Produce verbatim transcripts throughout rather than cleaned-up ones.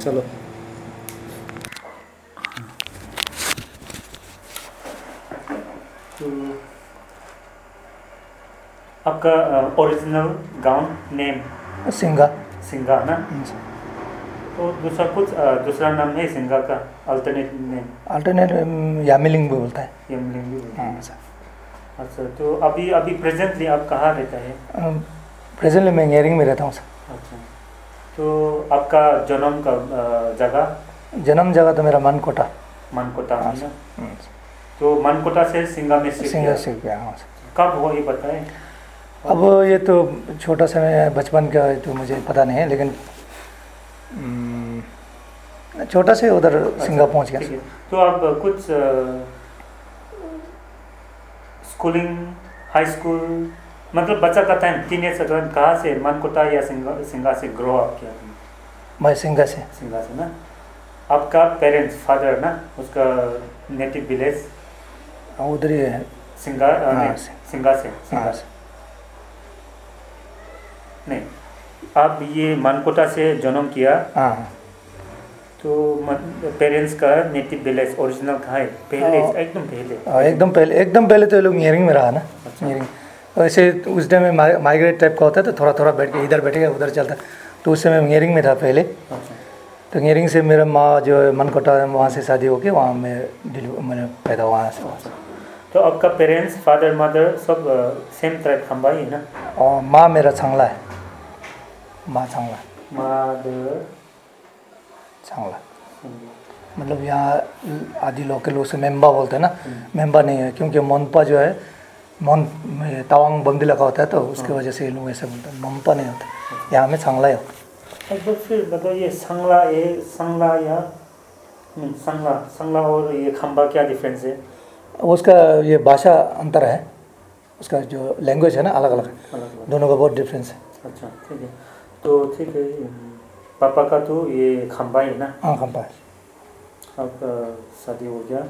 चलो। तो आपका ओरिजिनल गांव नेम सिंगा। सिंगा ना? तो दूसरा कुछ अ, दूसरा नाम है सिंगा का, अल्टरनेट नेम? अल्टरनेट यामिलिंग भी बोलता है। यमलिंग भी बोलते हैं। हाँ सर। अच्छा, तो अभी अभी प्रेजेंटली आप कहाँ रहता है? प्रेजेंटली मैं इंजीनियरिंग में रहता हूँ सर। अच्छा, तो आपका जन्म का अ, जगह? जन्म जगह तो मेरा मनकोटा। मनकोटा हाँ में ना? सर। हम्म, तो मनकोटा से सिंगा में शिफ्ट सिंगा किया? से गया हाँ सर। कब हुआ ये बताएं? अब ये तो छोटा सा मैं बचपन का तो मुझे पता नहीं है, लेकिन हम्म, छोटा से उधर सिंगा पहुँच गया ठीक सर। है। तो आप कुछ स्कूलिंग, हाई स्कूल, मतलब बच्चा का टाइम टीनेज अगर कहाँ से, मनकोटा या सिंगा सिंगा से ग्रो अप किया तुमने? मैं सिंगा से। सिंगा से ना? आपका पेरेंट्स, फादर ना, उसका नेटिव विलेज उधर ही है। सिंगा अ, हाँ, नहीं, से- सिंगा से सिंगा हाँ से सर। नहीं, आप ये मनकोटा से जन्म किया, हाँ हाँ। तो पेरेंट्स का नेटिव विलेज ओरिजिनल कहाँ है? पहले हाँ। एकदम पहले? हाँ, एकदम पहले एकदम पहले तो ये लोग इंजीनियरिंग में रहा ना। इंजीनियरिंग वैसे उस टाइम में माइग्रेट टाइप का होता है, तो थोड़ा थोड़ा बैठ के इधर बैठेगा उधर चलता, तो उस समय इंजीनियरिंग में था पहले। अच्छा, तो इंजीनियरिंग से मेरा माँ जो है मनकोटा वहाँ से शादी होके वहाँ मैं डिलीवर मैंने पैदा वहाँ से। तो आपका पेरेंट्स, फादर मदर सब सेम ट्राइब खंबाई है ना? और माँ मेरा छांगला है। माँ छांगला। मदर छांगला मतलब यहाँ आदि लोकल उसे मेम्बा बोलते हैं ना। मेम्बा नहीं है, क्योंकि मोनपा जो है मोन तवांग बंदी लगा होता है, तो उसकी वजह से ये लोग ऐसे बोलते हैं, मोनपा नहीं होता। यहाँ में छांगला ही होता। एक बार फिर बताओ, ये संगला, ये संगला या नहीं, संगला संगला और ये खंबा क्या डिफरेंस है? उसका ये भाषा अंतर है, उसका जो लैंग्वेज है ना अलग अलग है, अलग अलग। दोनों का बहुत डिफरेंस है। अच्छा, ठीक है। तो ठीक है, पापा का तो ये खंबा है ना? हाँ खंबा है। आपका शादी हो गया,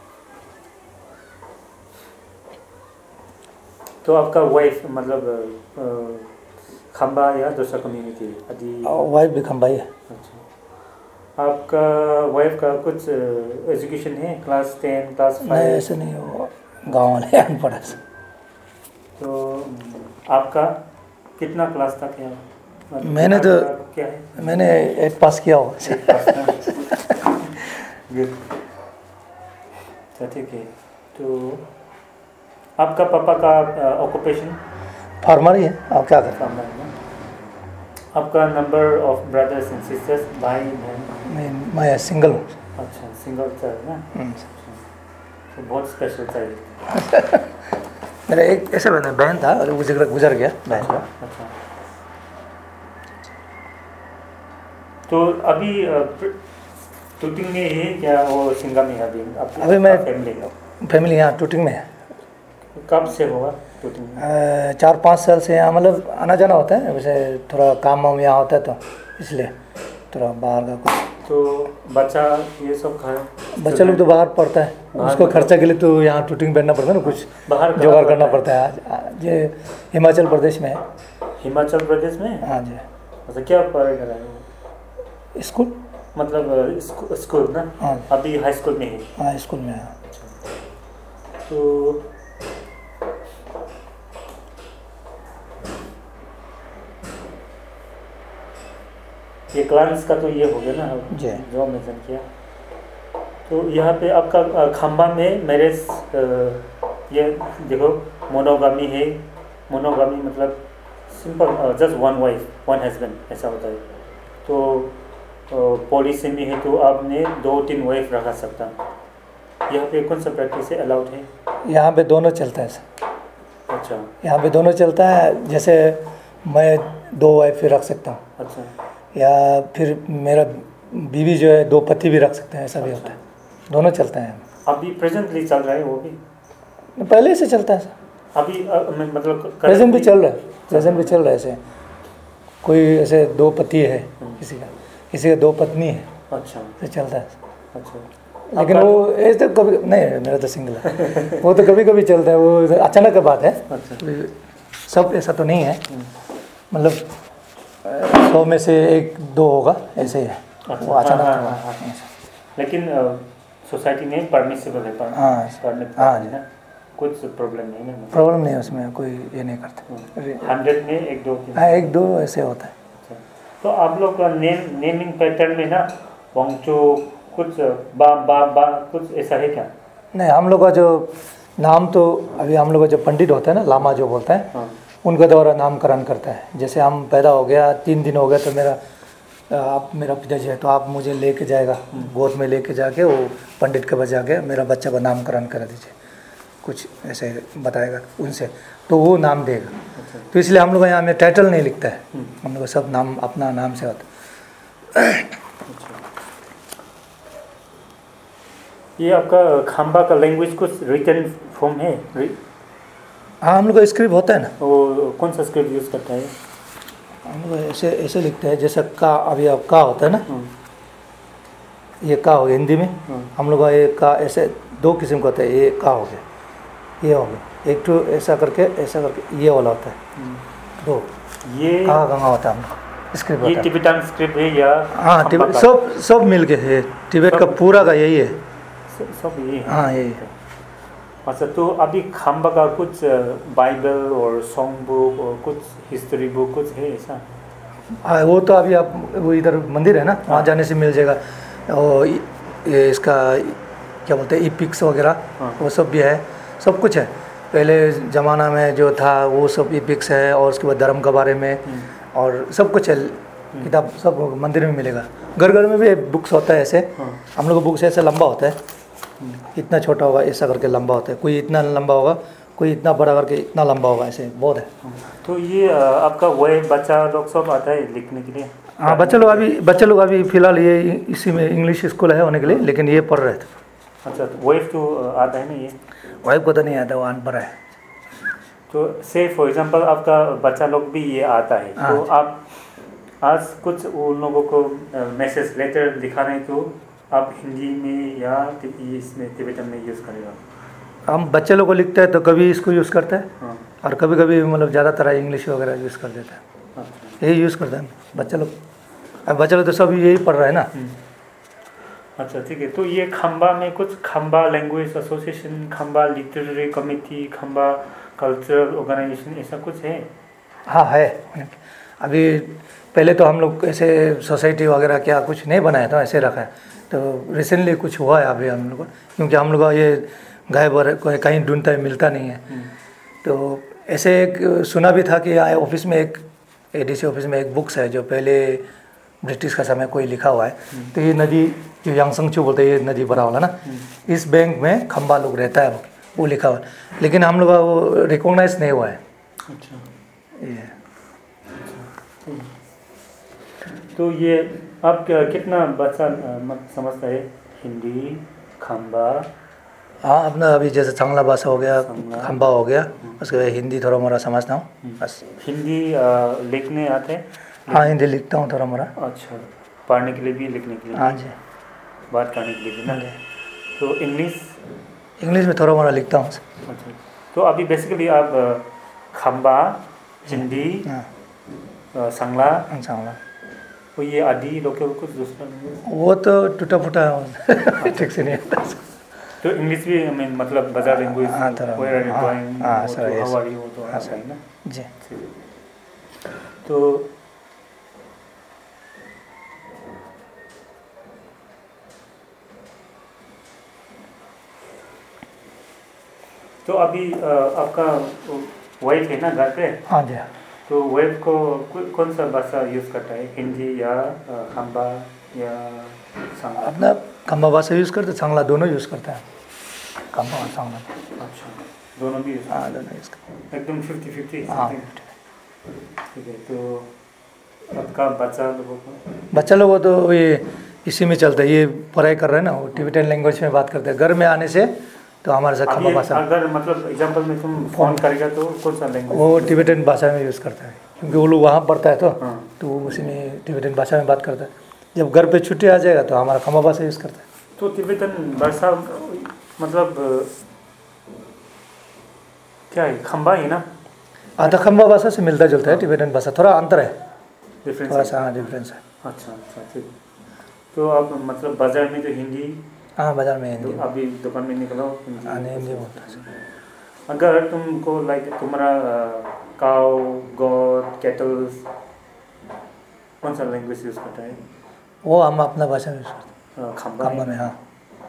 तो आपका वाइफ मतलब अ, खंबा या दूसरा कम्युनिटी आदि? वाइफ भी खंबा ही है। अच्छा, आपका वाइफ का कुछ एजुकेशन है, क्लास टेन, क्लास नहीं फाइव? ऐसे नहीं, वो गाँव वाले अनपढ़ है। तो आपका कितना क्लास तक है? मतलब मैंने तो क्या है? मैंने एट पास किया हुआ है। एक पास ना? Good. अच्छा, ठीक है। तो आपका पापा का ऑक्यूपेशन? फार्मर ही है। आप क्या करते फार्मर है ना? आपका number of brothers and sisters, भाई बहन? हैं? मैं सिंगल हूँ। अच्छा, सिंगल चाइल्ड ना? हम्म। तो बहुत स्पेशल चाइल्ड। मेरा एक ऐसा बहन बहन था और गुजर गुजर गया बहन का। अच्छा, तो अभी टूटिंग में है क्या, वो सिंगा में है अभी? अभी मैं फैमिली फैमिली यहाँ टूटिंग में है। कब से होगा टूटिंग में? अ, चार पाँच साल से यहाँ मतलब आना जाना होता है, वैसे थोड़ा काम वाम यहाँ होता है, तो इसलिए थोड़ा बाहर का कुछ। तो बच्चा ये सब खाए? बच्चा लोग तो बाहर पढ़ता है, बाहर उसको पढ़ता खर्चा के लिए तो यहाँ टूटिंग बैठना पड़ता है ना, कुछ बाहर कहाँ जुगाड़ पढ़ता करना है? पड़ता है। आज आज ये हिमाचल प्रदेश में है। हिमाचल प्रदेश में? हाँ जी। अच्छा, क्या पढ़ाई कर रहा है? स्कूल मतलब स्कू, स्कूल ना? हाँ अभी हाई स्कूल में है? हाँ स्कूल में है। तो ये क्लाइंट्स का तो ये हो गया ना जी। जो मेंशन किया। तो यहाँ पे आपका अ, खंबा में मैरिज, ये देखो मोनोगामी है। मोनोगामी मतलब simple just one wife one husband ऐसा होता है। तो पॉलीसेमी है तो आपने दो तीन वाइफ रखा सकता। यहाँ पे कौन सा प्रैक्टिस है अलाउड है? यहाँ पे दोनों चलता है सर। अच्छा यहाँ पे दोनों चलता है, जैसे मैं दो वाइफ भी रख सकता हूँ, अच्छा या फिर मेरा बीवी जो है दो पति भी रख सकते हैं, ऐसा भी अच्छा। होता है। दोनों चलते हैं। अभी प्रेजेंटली चल रहा है वो भी? पहले से चलता है सर। अभी अ, मैं- मतलब प्रेजेंट भी चल रहा है। प्रेजेंट भी चल रहा है ऐसे। कोई ऐसे दो पति है किसी का, किसी का दो पत्नी है, अच्छा तो चलता है। अच्छा। लेकिन आपका- वो ऐसे तो कभी नहीं, मेरा तो सिंगल है। वो तो कभी कभी चलता है, वो अचानक की बात है। अच्छा सब ऐसा तो नहीं है, मतलब सौ में से एक दो होगा, ऐसे ही है। अच्छा, वो अचानक हाँ, हुआ। हाँ, हाँ, हाँ। लेकिन सोसाइटी में परमिसिबल है, हाँ, परमिट हाँ है ना, कुछ प्रॉब्लम नहीं है ना। प्रॉब्लम नहीं है उसमें, कोई ये नहीं करते। हंड्रेड में एक दो तीन। हाँ, एक दो ऐसे होता है। अच्छा, तो आप लोग का नेम नेमिंग पैटर्न में ना वांगचू कुछ बा बा बा कुछ ऐसा है क्या? नहीं, हम लोग का जो नाम तो अभी हम लोग का जो पंडित होते हैं ना, लामा जो बोलते हैं, हाँ, उनके द्वारा नामकरण करता है। जैसे हम पैदा हो गया, तीन दिन हो गए तो मेरा आप मेरा पिताजी है तो आप मुझे लेके जाएगा, गोद में लेके जाके वो पंडित के पास जाके मेरा बच्चा का नामकरण करा दीजिए, कुछ ऐसे बताएगा उनसे, तो वो नाम देगा। अच्छा, तो इसलिए हम लोग यहाँ में टाइटल नहीं लिखता है, हम लोग सब नाम अपना नाम से होता है। अच्छा। ये आपका खाम्बा का लैंग्वेज कुछ रिटन फॉर्म है? रि- हाँ, हम लोग का स्क्रिप्ट होता है ना, वो कौन सा स्क्रिप्ट यूज़ करता है? हम लोग ऐसे ऐसे लिखते हैं जैसे का, अभी अब का होता है ना, हम्म, ये का हो गया हिंदी में, हम्म, हम लोग का ये का ऐसे दो किस्म का होता है, ये का हो गया, ये हो गया, एक तो ऐसा करके ऐसा करके ये वाला होता है, हम्म। दो ये का गंगा होता है हम लोग स्क्रिप्ट ये होता है। टिबेटन स्क्रिप्ट है या हाँ, खाम्बा टिबेट का? सब सब मिल के है, टिबेट का सब- पूरा का यही है। सब सब ये है। हाँ, यही है। अच्छा, तो अभी खाम्बा का कुछ बाइबल और सॉन्ग बुक और कुछ हिस्ट्री बुक कुछ है ऐसा? हाँ, वो तो अभी आप वो इधर मंदिर है ना, वहाँ हाँ। जाने से मिल जाएगा। और इ- ये इसका क्या बोलते हैं, ई पिक्स वगैरह, हाँ। वो सब भी है, सब कुछ है। पहले ज़माना में जो था वो सब ई पिक्स है, और उसके बाद धर्म के बारे में और सब कुछ है, किताब सब मंदिर में मिलेगा। घर घर में भी बुक्स होता है ऐसे, हाँ। हम लोग का बुक्स ऐसे लंबा होता है, इतना छोटा होगा ऐसा करके लंबा होता है, कोई इतना लंबा होगा, कोई इतना बड़ा करके इतना लंबा होगा, ऐसे बहुत है। तो ये अ, आपका वही बच्चा लोग सब आता है लिखने के लिए? हाँ, बच्चे लोग अभी बच्चे लोग अभी फ़िलहाल ये इसी में इंग्लिश स्कूल है होने के लिए, लेकिन ये पढ़ रहे थे। अच्छा, तो वाइफ तो अ, आता है ना ये? वाइफ को तो नहीं आता, वो अनपढ़ है। तो से फॉर एग्जांपल आपका बच्चा लोग भी ये आता है, हाँ। तो आप आज कुछ उन लोगों को मैसेज लेटर लिखा रहे हैं, तो आप हिंदी में या ति- इसमें तिब्बतन में यूज़ करेगा? हम बच्चे लोग को लिखते हैं तो कभी इसको यूज़ करते हैं, हाँ, और कभी कभी मतलब ज़्यादातर इंग्लिश वगैरह यूज़ कर देते हैं, अच्छा। यही यूज़ करते हैं बच्चे लोग। अब बच्चे लोग तो सब यही पढ़ रहे हैं ना। हम्म। अच्छा, ठीक है। तो ये खम्बा में कुछ Khamba language association, Khamba literary committee, Khamba cultural organisation ऐसा कुछ है? हाँ, है। अभी पहले तो हम लोग ऐसे सोसाइटी वगैरह क्या कुछ नहीं बनाया था, ऐसे रखा है। तो रिसेंटली कुछ हुआ है अभी हम लोग को, क्योंकि हम लोग का ये गायब हो रहा है, कहीं ढूंढता है मिलता नहीं है। तो ऐसे एक सुना भी था कि आए ऑफिस में एक एडीसी ऑफिस में एक बुक्स है जो पहले ब्रिटिश का समय कोई लिखा हुआ है। तो ये नदी जो यांगसंगचू बोलते हैं, ये नदी बड़ा वाला ना, इस बैंक में खम्बा लोग रहता है, वो लिखा हुआ है, लेकिन हम लोग का वो रिकॉग्नाइज नहीं हुआ है। अच्छा, ये तो ये आप क्या- कितना बच्चा अ, मत समझता है हिंदी खम्बा? हाँ, अपना अभी जैसे चांगला भाषा हो गया, चांगला। खम्बा हो गया, उसके बाद हिंदी थोड़ा मोड़ा समझता हूँ बस। हिंदी अ, लिखने आते हैं? हाँ, हिंदी लिखता हूँ थोड़ा मोड़ा। अच्छा, पढ़ने के लिए भी, लिखने के लिए हाँ भी, जी। बात करने के लिए भी ना? हाँ जी। तो इंग्लिश? इंग्लिश में थोड़ा मोड़ा लिखता हूँ। अच्छा, तो अभी बेसिकली आप अ, खम्बा, हिंदी, हाँ, अ, संगला, चांगला तो ये आदि लोकल कुछ दूसरा language? वो तो टूटा फूटा है, ठीक से नहीं आता। तो इंग्लिश भी, आई मीन मतलब बाजार लैंग्वेज, हाँ, थोड़ा, वेयर आर यू हाँ, गोइंग, हाँ, sir, yes. How are you, तो हाँ, आता सर। है ना? जी। तो तो अभी अ, आपका वाइफ है ना घर पे, हाँ जी। तो वाइफ को कौ- कौन सा भाषा यूज़ करता है, हिंदी या अ, खम्बा या संगला? अपना खम्बा भाषा यूज़ करते, चांगला दोनों यूज़ करता है, खम्बा और चांगला। अच्छा, दोनों भी use हाँ, दोनों यूज़ करते करते हैं? एकदम फिफ्टी फिफ्टी? हैं। हाँ, ठीक है। तो आपका बच्चा लोगों को? बच्चा लोगों को तो ये इसी में चलता है, ये पढ़ाई कर रहे हैं ना, वो टिबेटन लैंग्वेज में बात करते हैं। घर में आने से तो हमारे साथ खम्बा अभी भाषा, अगर मतलब एग्जांपल में तुम फोन करेगा तो कौन सा लैंग्वेज? वो टिबेटन भाषा में यूज़ करता है, क्योंकि वो लोग वहाँ पढ़ता है तो हाँ। तो वो उसी में टिबेटन भाषा में बात करता है। जब घर पे छुट्टी आ जाएगा तो हमारा खम्बा भाषा यूज़ करता है। तो तिब्बतन भाषा मतलब अ, क्या है, खम्बा ही ना? आधा खम्बा भाषा से मिलता जुलता है टिबेटन भाषा, थोड़ा अंतर है, थोड़ा डिफरेंस? सा हाँ डिफरेंस है। अच्छा अच्छा, ठीक। तो अब मतलब बाजार में तो हिंदी, हाँ बाजार में तो हिंदी, अभी दुकान में निकला हो हिंदी। हाँ नहीं हिंदी बोलता है। अगर तुमको लाइक तुम्हारा काउ गॉड कैटल्स कौन सा लैंग्वेज यूज़ करता है? वो हम अपना भाषा में यूज़ करते अ, खंबा हैं, खंबा में। हाँ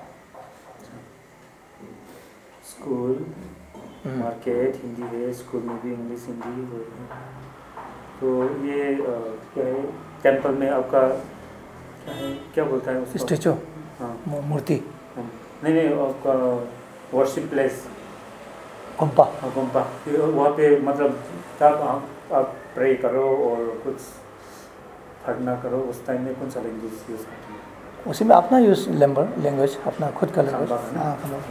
स्कूल हम्म। मार्केट हिंदी है, स्कूल में भी इंग्लिश हिंदी है। तो ये अ, क्या है टेम्पल में आपका क्या है, क्या बोलता है उसको? स्टेचू, हाँ मू- मूर्ति, हाँ। नहीं नहीं आपका वर्शिप प्लेस कुंपा। गुम्पा, वहाँ पे मतलब तब आप आप प्रे करो और कुछ प्रार्थना करो, उस टाइम में कौन सा लैंग्वेज यूज़ करते हैं? उसी में अपना यूज लैंग्वेज लैंग्वेज अपना खुद का लैंग्वेज। खंबा है ना? हाँ खंबा।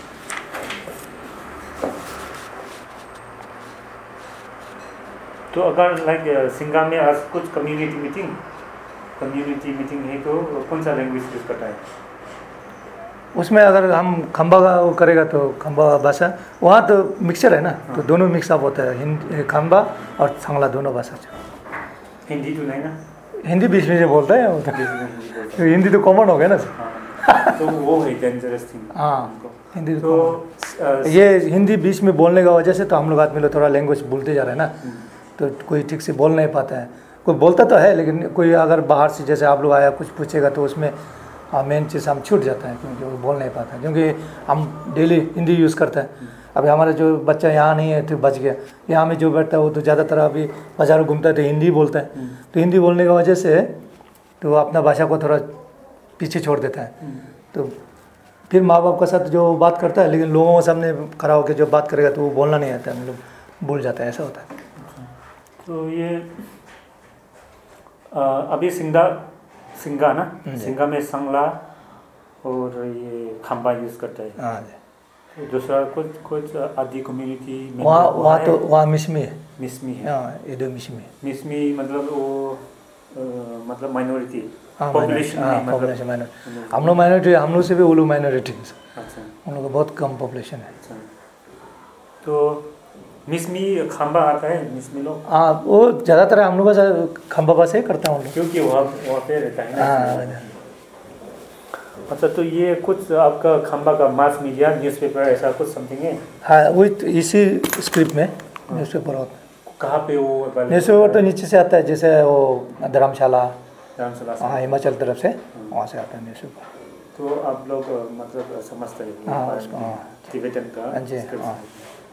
तो अगर लाइक सिंगा में आज कुछ कम्युनिटी मीटिंग कम्युनिटी मीटिंग है तो कौन सा लैंग्वेज यूज़ करता है? उसमें अगर हम खंबा का वो करेगा तो खंबा भाषा, वहाँ तो मिक्सचर है ना, तो हाँ। दोनों मिक्स अप होता है, हिंदी खंबा और सांगला दोनों भाषा। हिंदी तो नहीं ना? हिंदी बीच में से बोलता है वो तो, हिंदी में हिंदी बोलता तो हिंदी तो कॉमन हो गया ना। हाँ, तो वो है डेंजरस थिंग। हाँ हिंदी तो तो अ, ये हिंदी बीच में बोलने का वजह से तो हम लोग आदमी लोग थोड़ा लैंग्वेज भूलते जा रहे हैं ना, तो कोई ठीक से बोल नहीं पाता है। कोई बोलता तो है लेकिन कोई अगर बाहर से जैसे आप लोग आया कुछ पूछेगा तो उसमें हाँ मेन चीज़ हम छूट जाता है, क्योंकि वो बोल नहीं पाता, क्योंकि हम डेली हिंदी यूज़ करते हैं। अभी हमारा जो बच्चा यहाँ नहीं है तो बच गया, यहाँ में जो बैठता है वो तो ज़्यादातर अभी बाजार घूमता है तो हिंदी बोलता है, तो हिंदी बोलने की वजह से तो वो अपना भाषा को थोड़ा पीछे छोड़ देता है। तो फिर माँ बाप के साथ जो बात करता है, लेकिन लोगों के सामने खड़ा होकर जो बात करेगा तो वो बोलना नहीं आता है, मतलब भूल जाता है, ऐसा होता है। तो ये अ, अभी सिंगा सिंगा ना, सिंगा में संगला और ये खंबा यूज़ करता है। हाँ जी। तो दूसरा कुछ कुछ आदि कम्युनिटी में वहाँ वो वहाँ है, तो वहाँ मिसमी है। मिसमी है। हाँ एडो मिसमी। मिसमी मतलब वो अ, मतलब माइनॉरिटी हाँ पॉपुलेशन हाँ में मतलब पॉपुलेशन माइनॉरिटी, हम लोग माइनॉरिटी, हम लोग से भी वो लोग माइनॉरिटी है, अच्छा हम लोग का बहुत कम पॉपुलेशन है। अच्छा। तो मिसमी खंबा आता है मिसमी लोग, हाँ वो ज़्यादातर हम लोग का खंबा बस ही करता हूँ हम लोग। क्योंकि वहाँ वहाँ पे रहता है ना। हाँ अच्छा तो ये कुछ आपका खंबा का मास मीडिया न्यूज़पेपर ऐसा कुछ समथिंग है? हाँ वो इसी स्क्रिप्ट में न्यूज़पेपर होता है। कहाँ पे वो न्यूज़पेपर तो नीचे से आता है, जैसे वो धर्मशाला, धर्मशाला से? हाँ हिमाचल तरफ से वहाँ से आता है न्यूज़पेपर। तो आप लोग अ, मतलब समझते हैं हाँ, वो उसको, हाँ। तिब्बतन का हाँ जी, script। हाँ।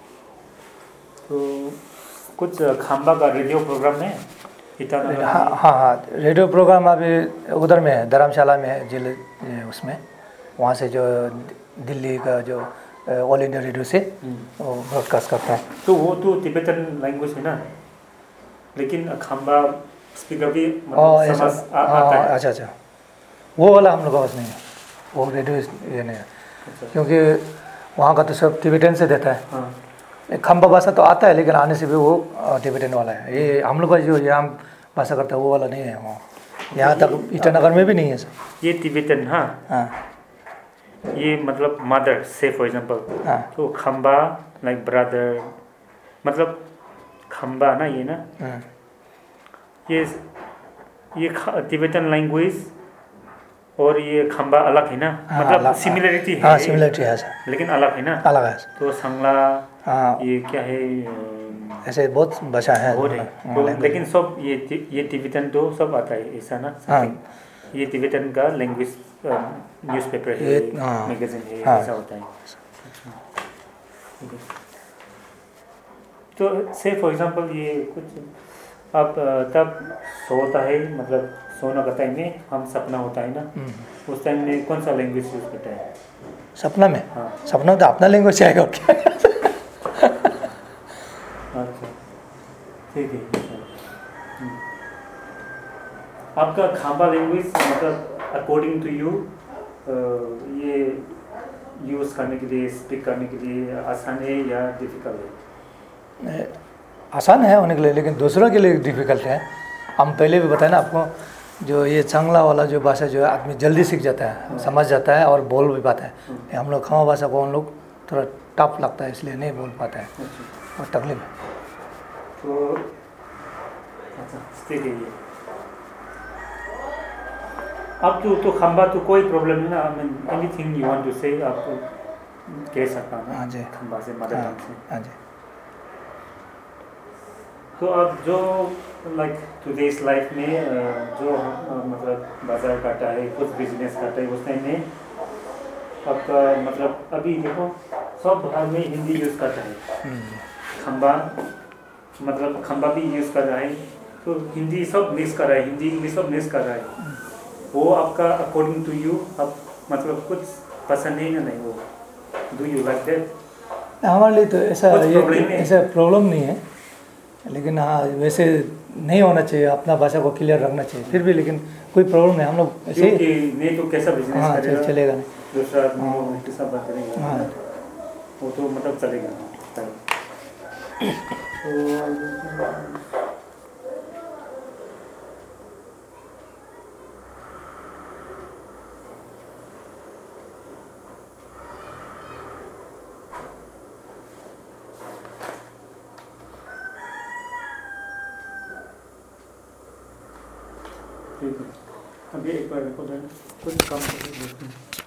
तो कुछ खंबा का रेडियो प्रोग्राम में ईटानगर हाँ में? हाँ हाँ रेडियो प्रोग्राम अभी उधर में है, धर्मशाला में है जिले ये उसमें, वहाँ से जो दिल्ली का जो ऑल इंडिया रेडियो से वो ब्रॉडकास्ट करता है। तो वो तो तिब्बतन लैंग्वेज है ना, लेकिन खंबा स्पीकर भी और मतलब ऐसा समझ आ- हाँ आता है। अच्छा अच्छा, वो वाला हम लोग का पास नहीं है, वो रेडियो ये नहीं है, अच्छा। क्योंकि वहाँ का तो सब तिब्बतन से देता है। हाँ खंबा भाषा तो आता है लेकिन आने से भी वो तिब्बतन वाला है। ये हम लोग का जो यहाँ भाषा करता है वो वाला नहीं है वहाँ, यहाँ तक ईटानगर में भी नहीं है सर। ये तिब्बतन। हाँ हाँ ये मतलब मदर से फॉर एग्जांपल, हाँ तो खंबा लाइक ब्रदर, मतलब खंबा ना ये ना, हाँ ये ये तिब्बतन लैंग्वेज और ये खंबा अलग है ना, हाँ, मतलब अलग- सिमिलरिटी है, हाँ सिमिलरिटी है सर, लेकिन अलग है ना। अलग है सर। तो संगला हाँ ये क्या है अ, ऐसे बहुत भाषा है बहुत है। हाँ, तो language। लेकिन सब ये ति- ये तिब्बतन तो सब आता है ऐसा ना हाँ। something। ये तिब्बतन का लैंग्वेज न्यूज़पेपर है, ये- हाँ। मैगजीन है, हाँ। ऐसा होता है। ठीक है। तो से फॉर एग्जांपल ये कुछ आप अ, तब सोता है, मतलब सोना का टाइम में हम सपना होता है ना, हम्म। उस टाइम में कौन सा लैंग्वेज यूज़ करता है? सपना में हाँ सपना तो अपना लैंग्वेज आएगा और क्या। अच्छा ठीक है। हम्म। आपका खांबा लैंग्वेज मतलब अकॉर्डिंग टू यू ये यूज़ करने के लिए, स्पीक करने के लिए आसान है या डिफ़िकल्ट है? आसान है होने के लिए, लेकिन दूसरों के लिए डिफ़िकल्ट है। हम पहले भी बताए ना आपको, जो ये चांगला वाला जो भाषा जो है आदमी जल्दी सीख जाता है, समझ जाता है और बोल भी पाता है। ये हम लोग खमा भाषा को हम लोग थोड़ा टफ लगता है, इसलिए नहीं बोल पाता है अच्छा। और तकलीफ है। तो अच्छा ठीक है। ये अब तो तो खंबा तो कोई प्रॉब्लम नहीं ना, I mean anything you want to say आप तो कह सकता ना। हाँ जी। खंबा से मदर हाँ टंग से। हाँ जी। तो अब जो लाइक टुडेस लाइफ में अ, जो अ, मतलब बाजार काटा है, कुछ बिजनेस काटा है, उस टाइम में आपका मतलब अभी देखो सब बाहर में हिंदी यूज़ करता है। हम्म। खंबा मतलब खंबा भी यूज़ कर रहा है, तो हिंदी सब मिक्स कर रहा है, हिंदी इंग्लिश सब मिक्स कर रहा है। वो आपका अकॉर्डिंग टू यू अब मतलब कुछ पसंद नहीं ना, नहीं वो डू यू लाइक दैट? हमारे लिए तो ऐसा कुछ ये problem नहीं। ऐसा प्रॉब्लम नहीं है, लेकिन हाँ वैसे नहीं होना चाहिए, अपना भाषा को क्लियर रखना चाहिए, फिर भी लेकिन कोई प्रॉब्लम नहीं, हम लोग ऐसे ही- क्योंकि नहीं तो कैसा बिजनेस हाँ करेगा, चल, चलेगा नहीं। दूसरा आदमी वो उल्टी सब बात करेगा, हाँ वो तो मतलब चलेगा। तो ठीक है, अभी एक बार रिकॉर्ड कुछ काम कर